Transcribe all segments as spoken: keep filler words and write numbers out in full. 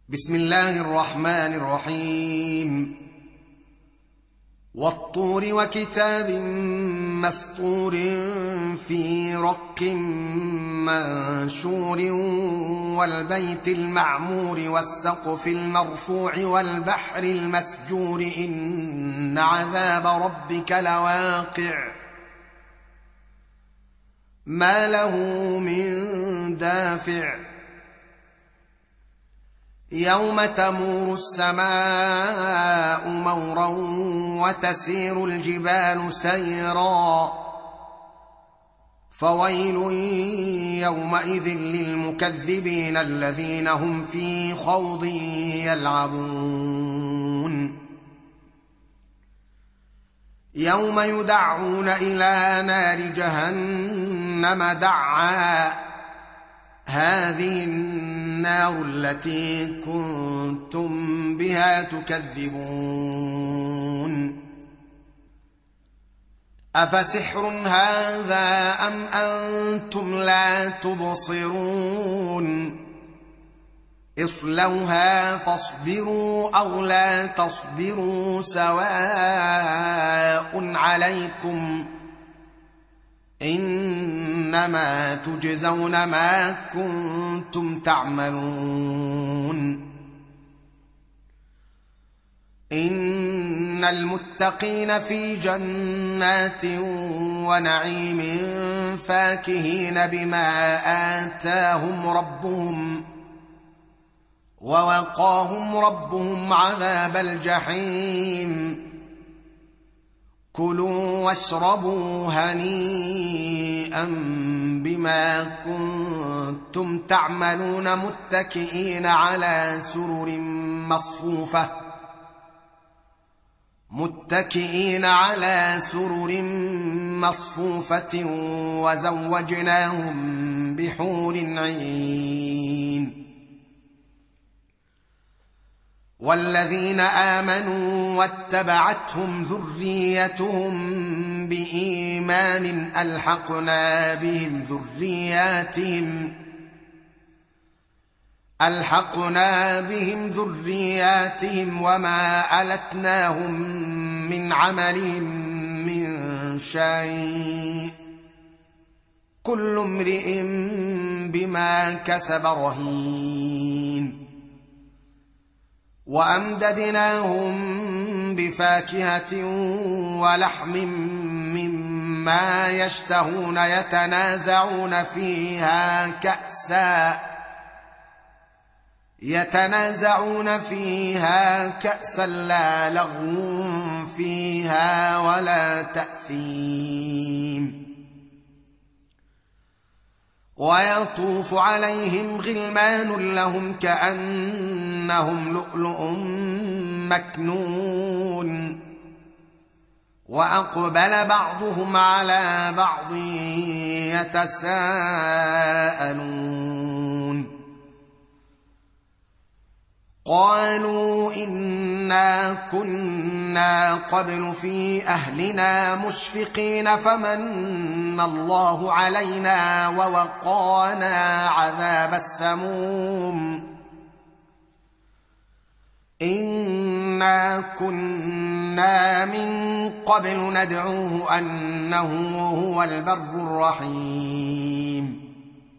بسم الله الرحمن الرحيم والطور وكتاب مسطور في رق منشور والبيت المعمور والسقف المرفوع والبحر المسجور إن عذاب ربك لواقع ما له من دافع يوم تمور السماء مورا وتسير الجبال سيرا فويل يومئذ للمكذبين الذين هم في خوض يلعبون يوم يدعون إلى نار جهنم دعا هذه النار التي كنتم بها تكذبون أفسحر هذا أم أنتم لا تبصرون اصلوها فاصبروا أو لا تصبروا سواء عليكم إنما تجزون ما كنتم تعملون إن المتقين في جنات ونعيم فاكهين بما آتاهم ربهم ووقاهم ربهم عذاب الجحيم كلوا واشربوا هنيئا بما كنتم تعملون متكئين على سرر مصفوفة متكئين على سرر مصفوفة وزوجناهم بحور عين والذين آمنوا واتبعتهم ذريتهم بإيمان ألحقنا بهم ذرياتهم ألحقنا بهم ذرياتهم وما ألتناهم من عملهم من شيء كل امرئ بما كسب رهين وأمددناهم بفاكهة ولحم مما يشتهون يتنازعون فيها كأسا يتنازعون فيها كأسا لا لغو فيها ولا تأثيم ويطوف عليهم غلمان لهم كأنهم لؤلؤ مكنون وأقبل بعضهم على بعض يتساءلون قالوا إنا كنا قبل في أهلنا مشفقين فمن الله علينا ووقانا عذاب السموم إنا كنا من قبل ندعوه أنه هو البر الرحيم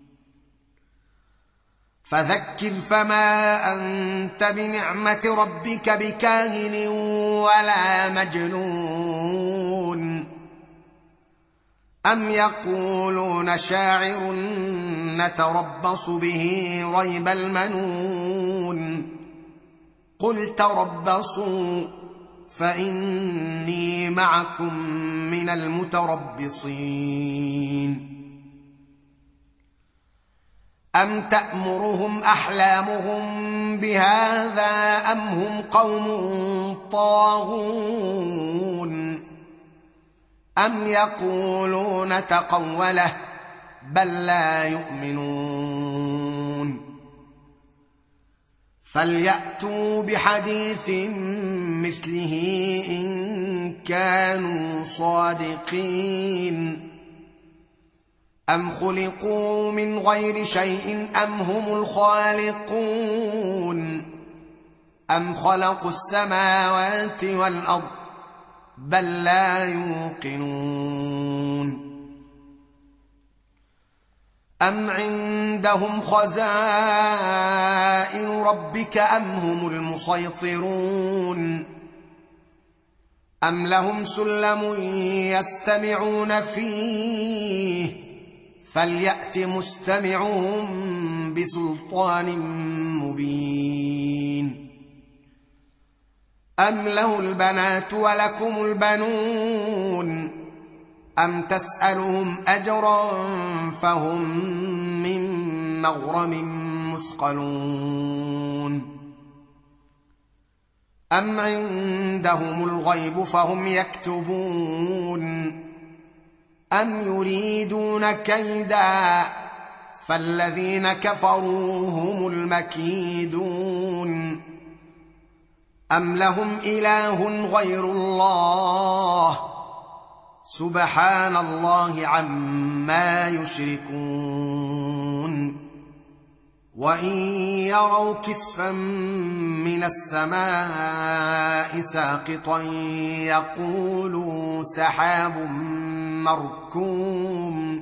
فذكر فما أنت بنعمة ربك بكاهن ولا مجنون أم يقولون شاعر نتربص به ريب المنون قل تربصوا فإني معكم من المتربصين أم تأمرهم أحلامهم بهذا أم هم قوم طاغون أم يقولون تقوله بل لا يؤمنون فليأتوا بحديث مثله إن كانوا صادقين أم خلقوا من غير شيء أم هم الخالقون أم خلقوا السماوات والأرض بل لا يوقنون أم عندهم خزائن ربك أم هم المسيطرون أم لهم سلم يستمعون فيه فليأت مستمعهم بسلطان مبين أم له البنات ولكم البنون أم تسألهم أجرا فهم من مغرم مثقلون أم عندهم الغيب فهم يكتبون أم يريدون كيدا فالذين كفروا هم المكيدون أم لهم إله غير الله سبحان الله عما يشركون وإن يروا كسفا من السماء ساقطا يقولوا سحاب مركوم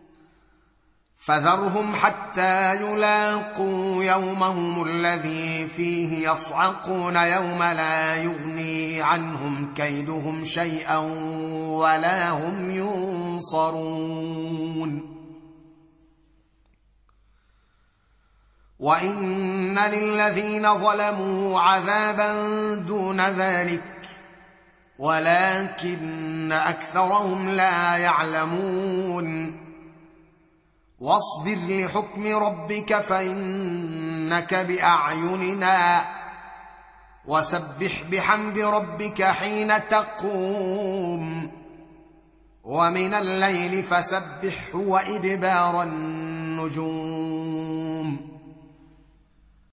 فذرهم حتى يلاقوا يومهم الذي فيه يصعقون يوم لا يغني عنهم كيدهم شيئا ولا هم ينصرون وإن للذين ظلموا عذابا دون ذلك ولكن أكثرهم لا يعلمون واصبر لحكم ربك فإنك بأعيننا وسبح بحمد ربك حين تقوم ومن الليل فسبحه وإدبار النجوم